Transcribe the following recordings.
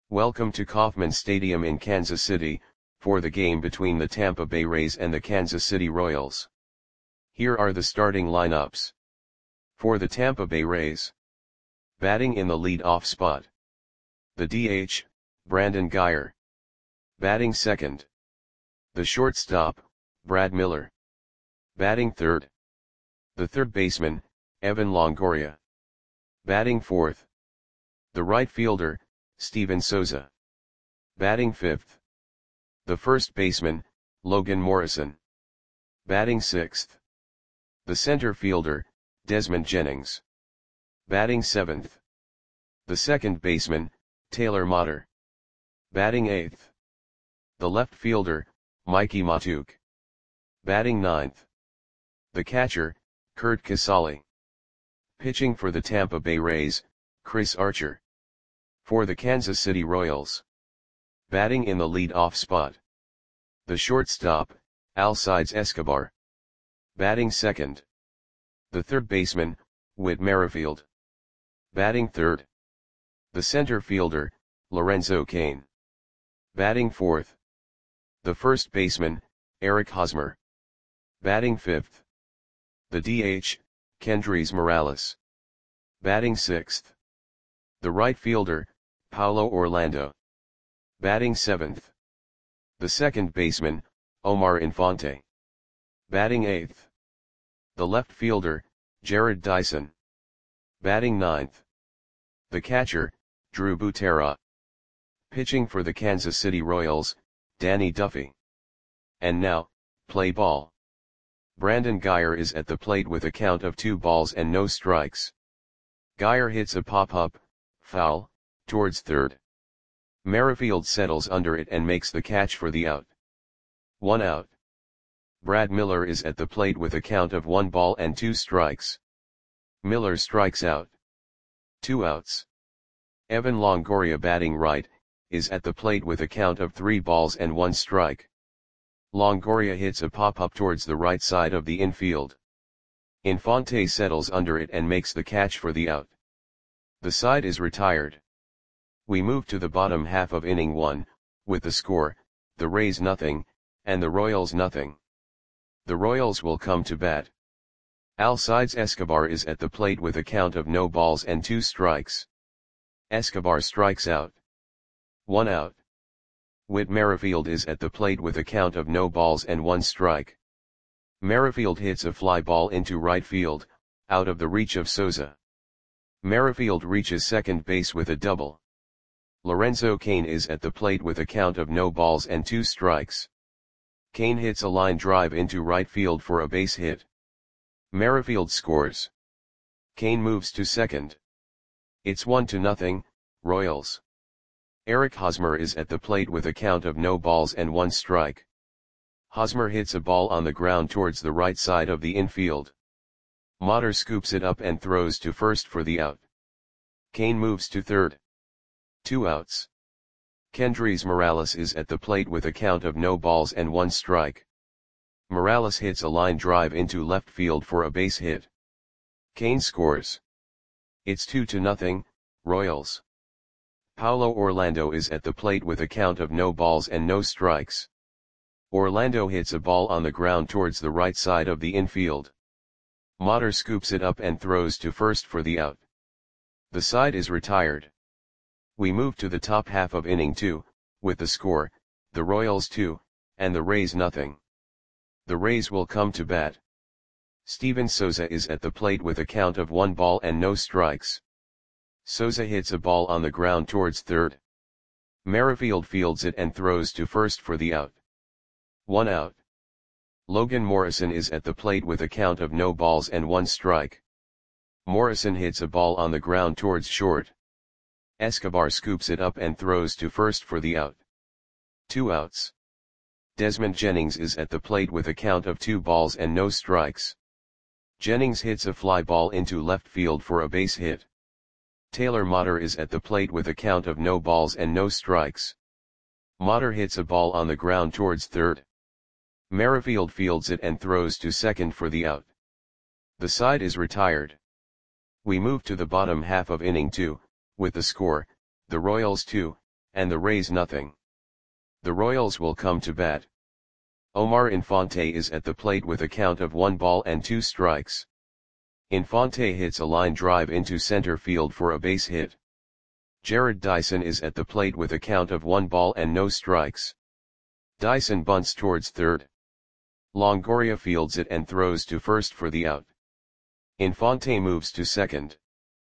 Welcome to Kauffman Stadium in Kansas City, for the game between the Tampa Bay Rays and the Kansas City Royals. Here are the starting lineups. For the Tampa Bay Rays. Batting in the lead-off spot. The DH, Brandon Guyer. Batting second. The shortstop, Brad Miller. Batting third. The third baseman, Evan Longoria. Batting fourth. The right fielder, Steven Souza. Batting fifth. The first baseman, Logan Morrison. Batting sixth. The center fielder, Desmond Jennings. Batting seventh. The second baseman, Taylor Motter. Batting eighth. The left fielder, Mikey Matuk. Batting ninth. The catcher, Curt Casali. Pitching for the Tampa Bay Rays, Chris Archer. For the Kansas City Royals. Batting in the lead-off spot. The shortstop, Alcides Escobar. Batting second. The third baseman, Whit Merrifield. Batting third. The center fielder, Lorenzo Cain. Batting fourth. The first baseman, Eric Hosmer. Batting fifth. The DH, Kendrys Morales. Batting sixth. The right fielder, Paulo Orlando. Batting seventh. The second baseman, Omar Infante. Batting eighth. The left fielder, Jared Dyson. Batting ninth. The catcher, Drew Butera. Pitching for the Kansas City Royals, Danny Duffy. And now, play ball. Brandon Guyer is at the plate with a count of 2 balls and no strikes. Guyer hits a pop-up, foul, towards third. Merrifield settles under it and makes the catch for the out. 1 out. Brad Miller is at the plate with a count of 1 ball and 2 strikes. Miller strikes out. 2 outs. Evan Longoria, batting right, is at the plate with a count of 3 balls and 1 strike. Longoria hits a pop-up towards the right side of the infield. Infante settles under it and makes the catch for the out. The side is retired. We move to the bottom half of inning 1, with the score, the Rays nothing, and the Royals nothing. The Royals will come to bat. Alcides Escobar is at the plate with a count of no balls and 2 strikes. Escobar strikes out. 1 out. Whit Merrifield is at the plate with a count of no balls and 1 strike. Merrifield hits a fly ball into right field, out of the reach of Souza. Merrifield reaches second base with a double. Lorenzo Cain is at the plate with a count of no balls and 2 strikes. Cain hits a line drive into right field for a base hit. Merrifield scores. Cain moves to second. It's 1-0, Royals. Eric Hosmer is at the plate with a count of no balls and 1 strike. Hosmer hits a ball on the ground towards the right side of the infield. Motter scoops it up and throws to first for the out. Cain moves to third. 2 outs. Kendrys Morales is at the plate with a count of no balls and 1 strike. Morales hits a line drive into left field for a base hit. Cain scores. It's 2-0, Royals. Paulo Orlando is at the plate with a count of no balls and no strikes. Orlando hits a ball on the ground towards the right side of the infield. Motter scoops it up and throws to first for the out. The side is retired. We move to the top half of inning 2, with the score, the Royals 2, and the Rays nothing. The Rays will come to bat. Steven Souza is at the plate with a count of 1 ball and no strikes. Souza hits a ball on the ground towards third. Merrifield fields it and throws to first for the out. 1 out. Logan Morrison is at the plate with a count of no balls and 1 strike. Morrison hits a ball on the ground towards short. Escobar scoops it up and throws to first for the out. 2 outs. Desmond Jennings is at the plate with a count of 2 balls and no strikes. Jennings hits a fly ball into left field for a base hit. Taylor Motter is at the plate with a count of no balls and no strikes. Motter hits a ball on the ground towards third. Merrifield fields it and throws to second for the out. The side is retired. We move to the bottom half of inning 2, with the score, the Royals 2, and the Rays nothing. The Royals will come to bat. Omar Infante is at the plate with a count of 1 ball and 2 strikes. Infante hits a line drive into center field for a base hit. Jarrod Dyson is at the plate with a count of 1 ball and no strikes. Dyson bunts towards third. Longoria fields it and throws to first for the out. Infante moves to second.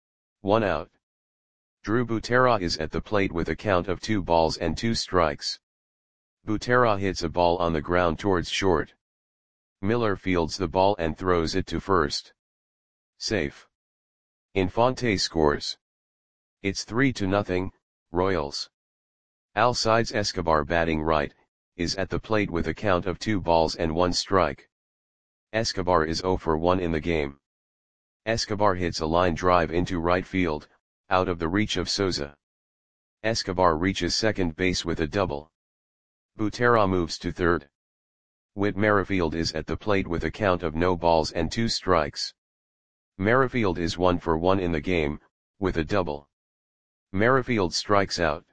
1 out. Drew Butera is at the plate with a count of 2 balls and 2 strikes. Butera hits a ball on the ground towards short. Miller fields the ball and throws it to first. Safe. Infante scores. It's 3-0, Royals. Alcides Escobar batting right, is at the plate with a count of 2 balls and 1 strike. Escobar is 0 for 1 in the game. Escobar hits a line drive into right field, out of the reach of Souza. Escobar reaches second base with a double. Butera moves to third. Whit Merrifield is at the plate with a count of no balls and 2 strikes. Merrifield is 1 for 1 in the game, with a double. Merrifield strikes out.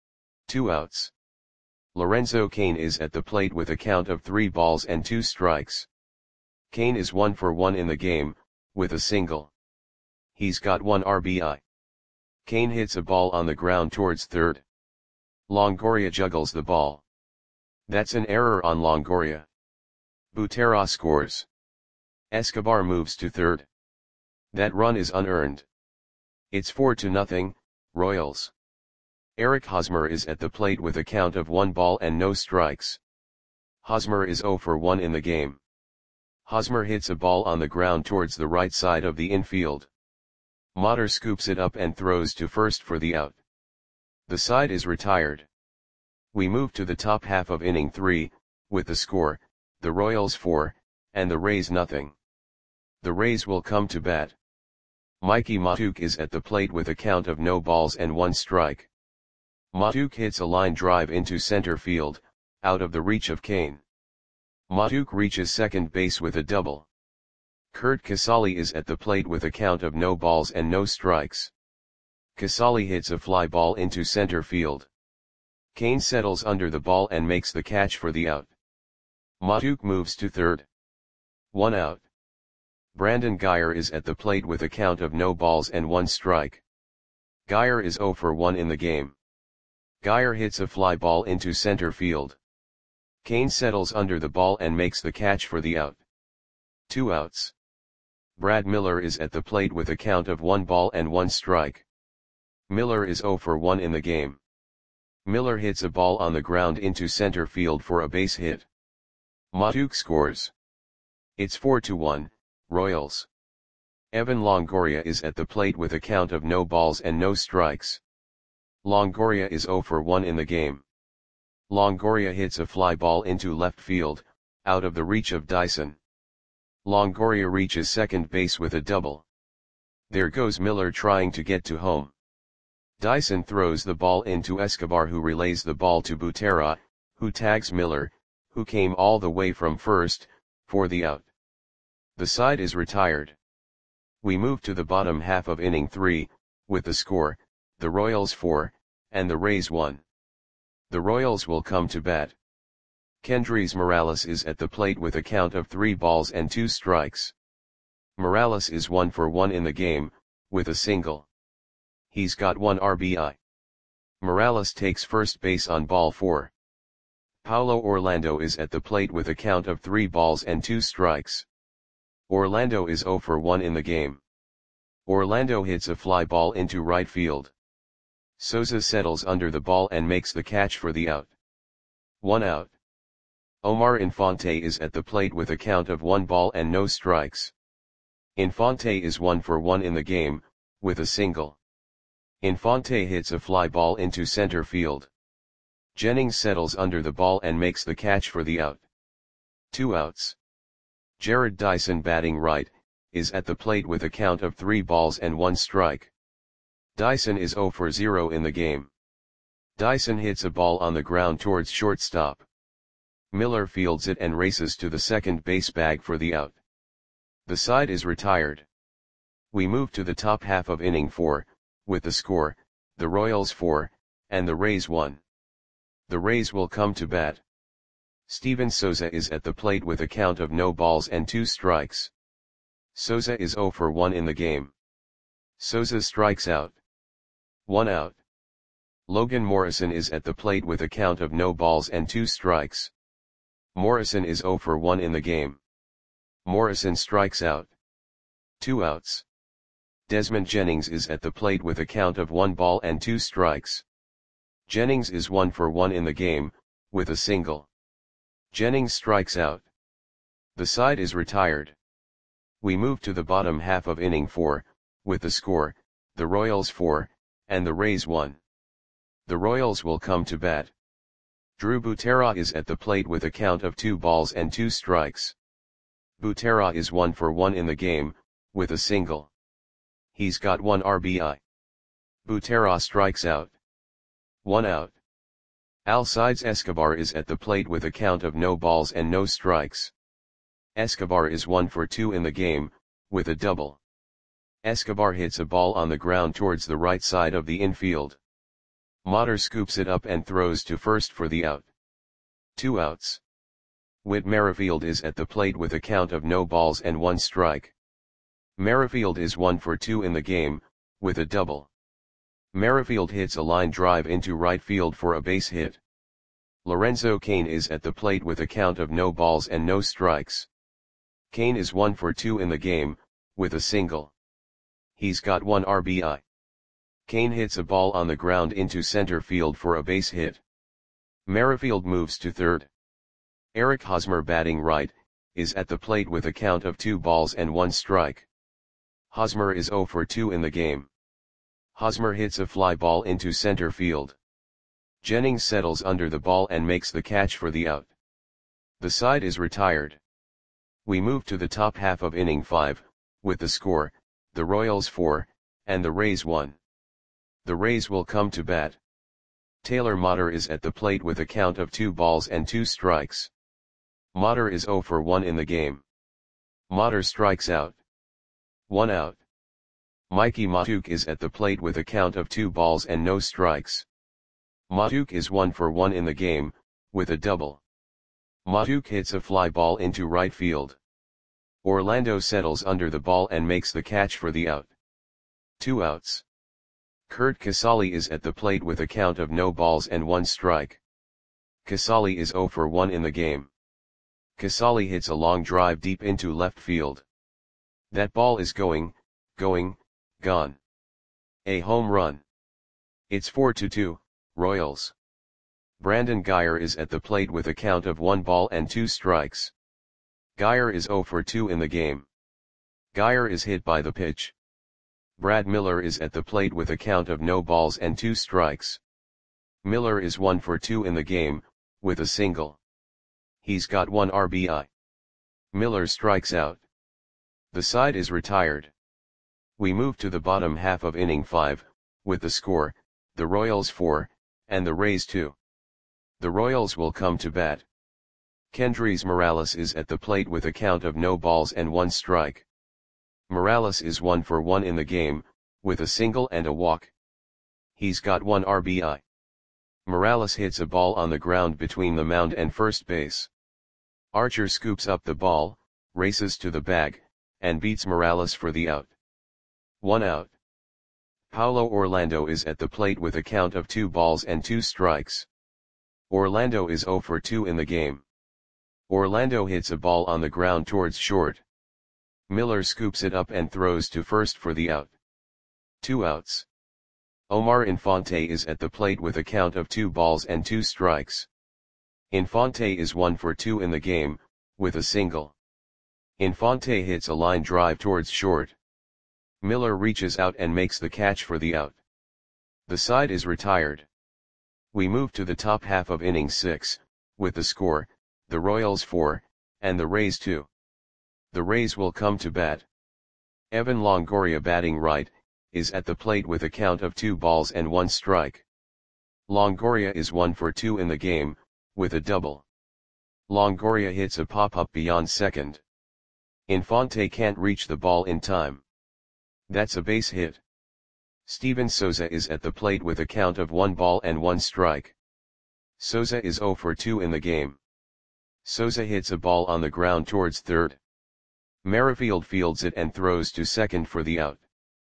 2 outs. Lorenzo Cain is at the plate with a count of 3 balls and 2 strikes. Cain is 1 for 1 in the game, with a single. He's got 1 RBI. Cain hits a ball on the ground towards third. Longoria juggles the ball. That's an error on Longoria. Butera scores. Escobar moves to third. That run is unearned. It's 4-0, Royals. Eric Hosmer is at the plate with a count of 1 ball and no strikes. Hosmer is 0 for 1 in the game. Hosmer hits a ball on the ground towards the right side of the infield. Motter scoops it up and throws to first for the out. The side is retired. We move to the top half of inning 3, with the score, the Royals 4, and the Rays nothing. The Rays will come to bat. Mikey Mahtook is at the plate with a count of no balls and 1 strike. Mahtook hits a line drive into center field, out of the reach of Cain. Mahtook reaches second base with a double. Curt Casali is at the plate with a count of no balls and no strikes. Casali hits a fly ball into center field. Cain settles under the ball and makes the catch for the out. Mahtook moves to third. 1 out. Brandon Guyer is at the plate with a count of no balls and 1 strike. Guyer is 0 for 1 in the game. Guyer hits a fly ball into center field. Cain settles under the ball and makes the catch for the out. 2 outs. Brad Miller is at the plate with a count of 1 ball and 1 strike. Miller is 0 for 1 in the game. Miller hits a ball on the ground into center field for a base hit. Mahtook scores. It's 4-1, Royals. Evan Longoria is at the plate with a count of no balls and no strikes. Longoria is 0 for 1 in the game. Longoria hits a fly ball into left field, out of the reach of Dyson. Longoria reaches second base with a double. There goes Miller trying to get to home. Dyson throws the ball into Escobar, who relays the ball to Butera, who tags Miller, who came all the way from first, for the out. The side is retired. We move to the bottom half of inning 3, with the score, the Royals 4, and the Rays 1. The Royals will come to bat. Kendrys Morales is at the plate with a count of 3 balls and 2 strikes. Morales is 1 for 1 in the game, with a single. He's got 1 RBI. Morales takes first base on ball 4. Paulo Orlando is at the plate with a count of 3 balls and 2 strikes. Orlando is 0 for 1 in the game. Orlando hits a fly ball into right field. Souza settles under the ball and makes the catch for the out. 1 out. Omar Infante is at the plate with a count of 1 ball and no strikes. Infante is 1 for 1 in the game, with a single. Infante hits a fly ball into center field. Jennings settles under the ball and makes the catch for the out. 2 outs. Jarrod Dyson batting right, is at the plate with a count of 3 balls and 1 strike. Dyson is 0 for 0 in the game. Dyson hits a ball on the ground towards shortstop. Miller fields it and races to the second base bag for the out. The side is retired. We move to the top half of inning 4, with the score, the Royals 4, and the Rays 1. The Rays will come to bat. Steven Souza is at the plate with a count of no balls and 2 strikes. Souza is 0 for 1 in the game. Souza strikes out. 1 out. Logan Morrison is at the plate with a count of no balls and 2 strikes. Morrison is 0 for 1 in the game. Morrison strikes out. 2 outs. Desmond Jennings is at the plate with a count of 1 ball and 2 strikes. Jennings is 1 for 1 in the game, with a single. Jennings strikes out. The side is retired. We move to the bottom half of inning 4, with the score, the Royals 4, and the Rays 1. The Royals will come to bat. Drew Butera is at the plate with a count of 2 balls and 2 strikes. Butera is 1 for 1 in the game, with a single. He's got 1 RBI. Butera strikes out. 1 out. Alcides Escobar is at the plate with a count of no balls and no strikes. Escobar is 1 for 2 in the game, with a double. Escobar hits a ball on the ground towards the right side of the infield. Motter scoops it up and throws to first for the out. 2 outs. Whit Merrifield is at the plate with a count of no balls and 1 strike. Merrifield is 1 for 2 in the game, with a double. Merrifield hits a line drive into right field for a base hit. Lorenzo Cain is at the plate with a count of no balls and no strikes. Cain is 1 for 2 in the game, with a single. He's got 1 RBI. Cain hits a ball on the ground into center field for a base hit. Merrifield moves to third. Eric Hosmer, batting right, is at the plate with a count of 2 balls and 1 strike. Hosmer is 0 for 2 in the game. Hosmer hits a fly ball into center field. Jennings settles under the ball and makes the catch for the out. The side is retired. We move to the top half of inning 5, with the score, the Royals 4, and the Rays 1. The Rays will come to bat. Taylor Motter is at the plate with a count of 2 balls and 2 strikes. Motter is 0 for 1 in the game. Motter strikes out. 1 out. Mikey Mahtook is at the plate with a count of 2 balls and no strikes. Mahtook is 1 for 1 in the game, with a double. Mahtook hits a fly ball into right field. Orlando settles under the ball and makes the catch for the out. 2 outs. Curt Casali is at the plate with a count of no balls and 1 strike. Casali is 0 for 1 in the game. Casali hits a long drive deep into left field. That ball is going, gone. A home run. It's 4-2, Royals. Brandon Guyer is at the plate with a count of 1 ball and 2 strikes. Guyer is 0 for 2 in the game. Guyer is hit by the pitch. Brad Miller is at the plate with a count of no balls and 2 strikes. Miller is 1 for 2 in the game, with a single. He's got 1 RBI. Miller strikes out. The side is retired. We move to the bottom half of inning 5, with the score, the Royals 4, and the Rays 2. The Royals will come to bat. Kendrys Morales is at the plate with a count of no balls and 1 strike. Morales is 1 for 1 in the game, with a single and a walk. He's got 1 RBI. Morales hits a ball on the ground between the mound and first base. Archer scoops up the ball, races to the bag, and beats Morales for the out. 1 out. Paulo Orlando is at the plate with a count of 2 balls and 2 strikes. Orlando is 0 for 2 in the game. Orlando hits a ball on the ground towards short. Miller scoops it up and throws to first for the out. 2 outs. Omar Infante is at the plate with a count of 2 balls and 2 strikes. Infante is 1 for 2 in the game, with a single. Infante hits a line drive towards short. Miller reaches out and makes the catch for the out. The side is retired. We move to the top half of inning 6, with the score, the Royals 4, and the Rays 2. The Rays will come to bat. Evan Longoria, batting right, is at the plate with a count of 2 balls and 1 strike. Longoria is 1 for 2 in the game, with a double. Longoria hits a pop-up beyond second. Infante can't reach the ball in time. That's a base hit. Steven Souza is at the plate with a count of 1 ball and 1 strike. Souza is 0 for 2 in the game. Souza hits a ball on the ground towards third. Merrifield fields it and throws to second for the out.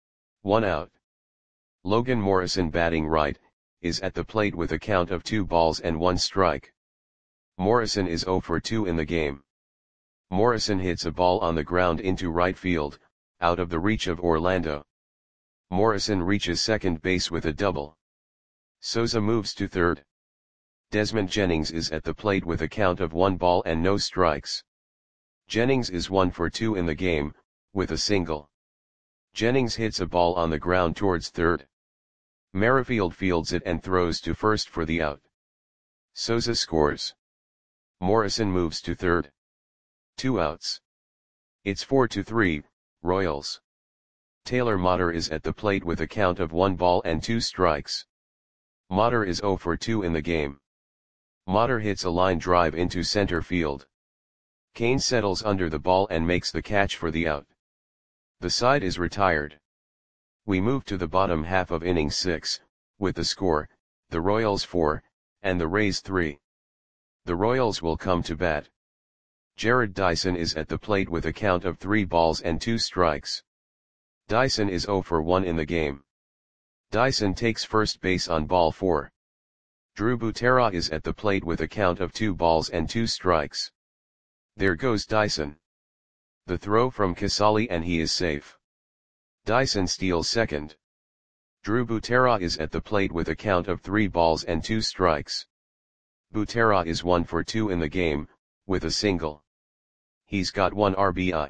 1 out. Logan Morrison, batting right, is at the plate with a count of 2 balls and 1 strike. Morrison is 0 for 2 in the game. Morrison hits a ball on the ground into right field, out of the reach of Orlando. Morrison reaches second base with a double. Souza moves to third. Desmond Jennings is at the plate with a count of 1 ball and no strikes. Jennings is 1 for 2 in the game, with a single. Jennings hits a ball on the ground towards third. Merrifield fields it and throws to first for the out. Souza scores. Morrison moves to third. 2 outs. It's 4-3, Royals. Taylor Motter is at the plate with a count of 1 ball and 2 strikes. Motter is 0 for 2 in the game. Motter hits a line drive into center field. Kane settles under the ball and makes the catch for the out. The side is retired. We move to the bottom half of inning 6, with the score, the Royals 4, and the Rays 3. The Royals will come to bat. Jared Dyson is at the plate with a count of 3 balls and 2 strikes. Dyson is 0 for 1 in the game. Dyson takes first base on ball 4. Drew Butera is at the plate with a count of 2 balls and 2 strikes. There goes Dyson. The throw from Casali and he is safe. Dyson steals second. Drew Butera is at the plate with a count of 3 balls and 2 strikes. Butera is 1 for 2 in the game, with a single. He's got 1 RBI.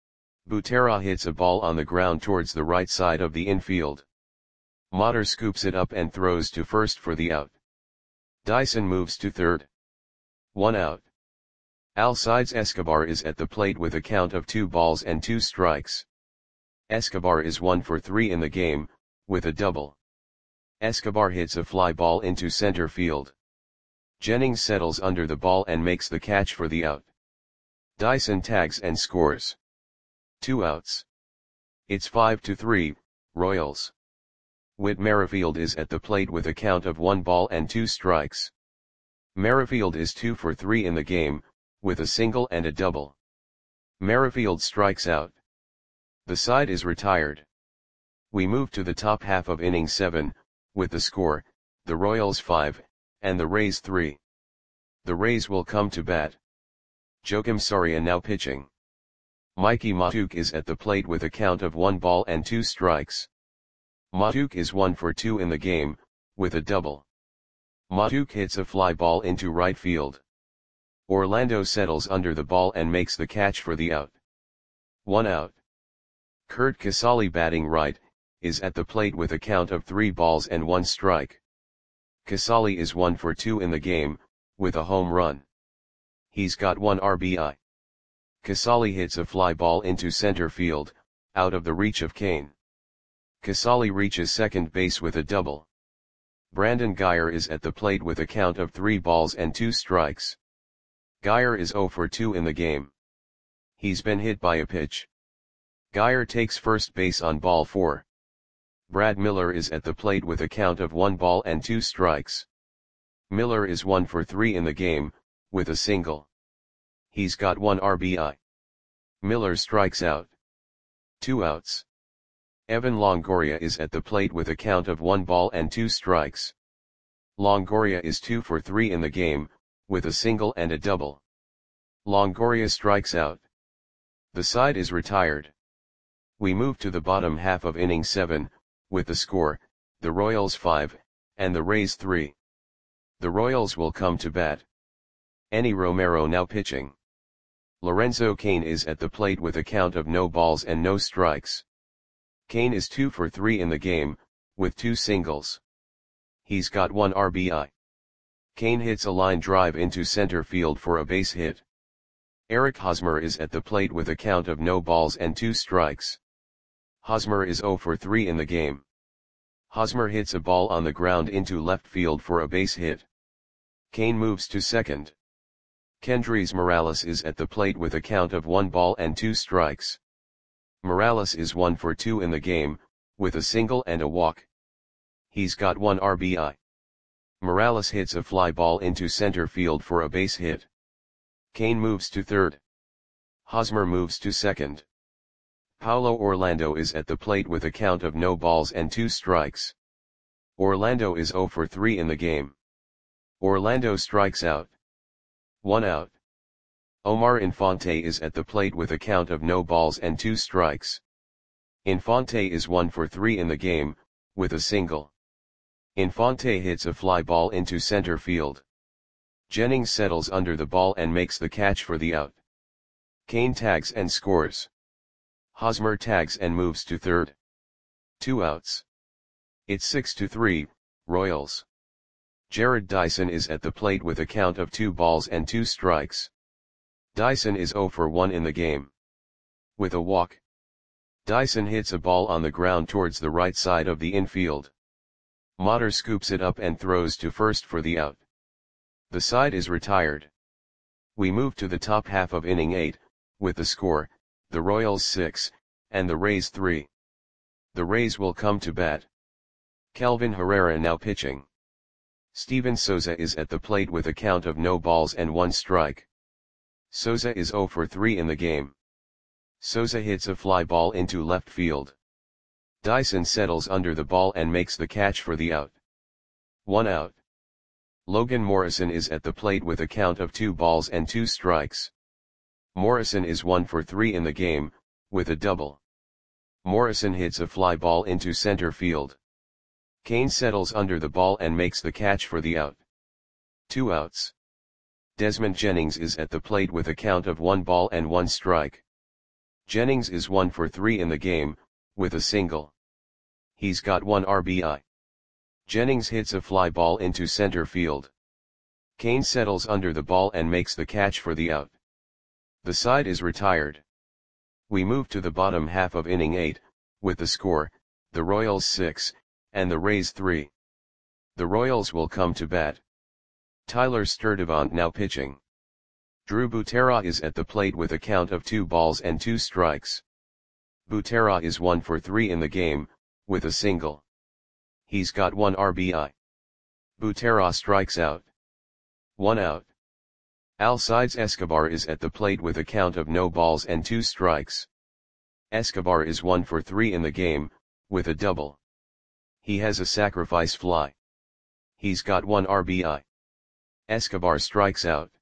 Butera hits a ball on the ground towards the right side of the infield. Motter scoops it up and throws to first for the out. Dyson moves to third. 1 out. Alcides Escobar is at the plate with a count of 2 balls and 2 strikes. Escobar is 1 for 3 in the game, with a double. Escobar hits a fly ball into center field. Jennings settles under the ball and makes the catch for the out. Dyson tags and scores. 2 outs. It's 5-3, Royals. Whit Merrifield is at the plate with a count of 1 ball and 2 strikes. Merrifield is 2 for 3 in the game, with a single and a double. Merrifield strikes out. The side is retired. We move to the top half of inning 7, with the score, the Royals 5, and the Rays 3. The Rays will come to bat. Joakim Soria now pitching. Mikey Matuk is at the plate with a count of 1 ball and 2 strikes. Matuk is 1 for 2 in the game, with a double. Matuk hits a fly ball into right field. Orlando settles under the ball and makes the catch for the out. 1 out. Curt Casali, batting right, is at the plate with a count of 3 balls and 1 strike. Casali is 1 for 2 in the game, with a home run. He's got 1 RBI. Casali hits a fly ball into center field, out of the reach of Kane. Casali reaches second base with a double. Brandon Guyer is at the plate with a count of 3 balls and 2 strikes. Guyer is 0 for 2 in the game. He's been hit by a pitch. Guyer takes first base on ball 4. Brad Miller is at the plate with a count of 1 ball and 2 strikes. Miller is 1 for 3 in the game, with a single. He's got 1 RBI. Miller strikes out. 2 outs. Evan Longoria is at the plate with a count of 1 ball and 2 strikes. Longoria is 2 for 3 in the game, with a single and a double. Longoria strikes out. The side is retired. We move to the bottom half of inning 7, with the score, the Royals 5, and the Rays 3. The Royals will come to bat. Enny Romero now pitching. Lorenzo Cain is at the plate with a count of no balls and no strikes. Cain is 2 for 3 in the game, with 2 singles. He's got 1 RBI. Cain hits a line drive into center field for a base hit. Eric Hosmer is at the plate with a count of no balls and 2 strikes. Hosmer is 0 for 3 in the game. Hosmer hits a ball on the ground into left field for a base hit. Cain moves to second. Kendrys Morales is at the plate with a count of 1 ball and 2 strikes. Morales is 1 for 2 in the game, with a single and a walk. He's got 1 RBI. Morales hits a fly ball into center field for a base hit. Cain moves to third. Hosmer moves to second. Paulo Orlando is at the plate with a count of no balls and 2 strikes. Orlando is 0 for 3 in the game. Orlando strikes out. 1 out. Omar Infante is at the plate with a count of no balls and 2 strikes. Infante is 1 for 3 in the game, with a single. Infante hits a fly ball into center field. Jennings settles under the ball and makes the catch for the out. Cain tags and scores. Hosmer tags and moves to third. 2 outs. It's 6-3, Royals. Jared Dyson is at the plate with a count of 2 balls and 2 strikes. Dyson is 0 for 1 in the game. With a walk. Dyson hits a ball on the ground towards the right side of the infield. Motter scoops it up and throws to first for the out. The side is retired. We move to the top half of inning 8, with the score, the Royals 6, and the Rays 3. The Rays will come to bat. Kelvin Herrera now pitching. Steven Souza is at the plate with a count of no balls and 1 strike. Souza is 0 for 3 in the game. Souza hits a fly ball into left field. Dyson settles under the ball and makes the catch for the out. 1 out. Logan Morrison is at the plate with a count of 2 balls and 2 strikes. Morrison is 1 for 3 in the game, with a double. Morrison hits a fly ball into center field. Cain settles under the ball and makes the catch for the out. 2 outs. Desmond Jennings is at the plate with a count of 1 ball and 1 strike. Jennings is 1 for 3 in the game, with a single. He's got 1 RBI. Jennings hits a fly ball into center field. Cain settles under the ball and makes the catch for the out. The side is retired. We move to the bottom half of inning 8, with the score, the Royals 6, and the Rays 3. The Royals will come to bat. Tyler Sturdivant now pitching. Drew Butera is at the plate with a count of 2 balls and 2 strikes. Butera is 1 for 3 in the game, with a single. He's got 1 RBI. Butera strikes out. 1 out. Alcides Escobar is at the plate with a count of no balls and 2 strikes. Escobar is 1 for 3 in the game, with a double. He has a sacrifice fly. He's got 1 RBI. Escobar strikes out.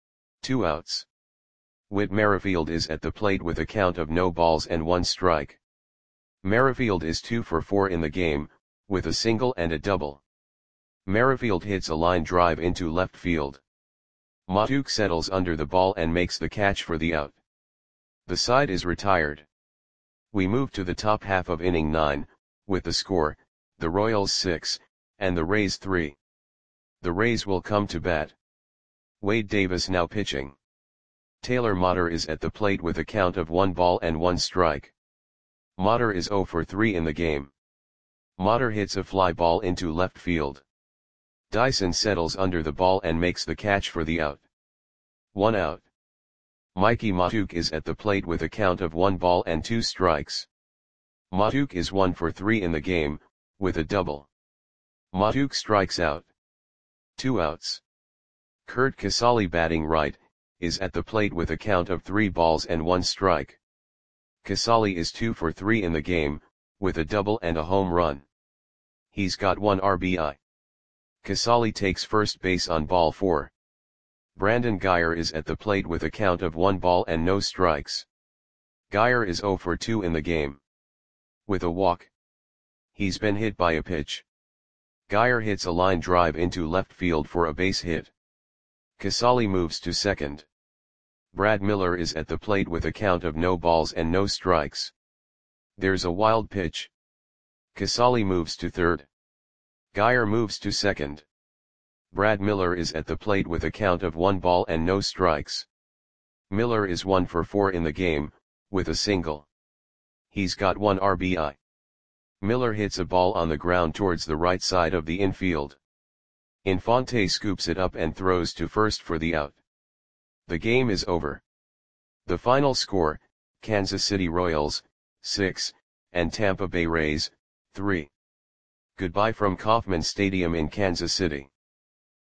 2 outs. Whit Merrifield is at the plate with a count of no balls and 1 strike. Merrifield is 2 for 4 in the game, with a single and a double. Merrifield hits a line drive into left field. Matuk settles under the ball and makes the catch for the out. The side is retired. We move to the top half of inning 9, with the score, the Royals 6, and the Rays 3. The Rays will come to bat. Wade Davis now pitching. Taylor Motter is at the plate with a count of 1 ball and 1 strike. Motter is 0 for 3 in the game. Motter hits a fly ball into left field. Dyson settles under the ball and makes the catch for the out. 1 out. Mikey Matuk is at the plate with a count of 1 ball and 2 strikes. Matuk is 1 for 3 in the game, with a double. Matuk strikes out. 2 outs. Kurt Casali batting right, is at the plate with a count of 3 balls and 1 strike. Casali is 2 for 3 in the game, with a double and a home run. He's got 1 RBI. Casali takes first base on ball 4. Brandon Geyer is at the plate with a count of 1 ball and no strikes. Geyer is 0 for 2 in the game. With a walk. He's been hit by a pitch. Geyer hits a line drive into left field for a base hit. Casali moves to second. Brad Miller is at the plate with a count of no balls and no strikes. There's a wild pitch. Casali moves to third. Geyer moves to second. Brad Miller is at the plate with a count of 1 ball and no strikes. Miller is 1 for 4 in the game, with a single. He's got 1 RBI. Miller hits a ball on the ground towards the right side of the infield. Infante scoops it up and throws to first for the out. The game is over. The final score, Kansas City Royals, 6, and Tampa Bay Rays, 3. Goodbye from Kauffman Stadium in Kansas City.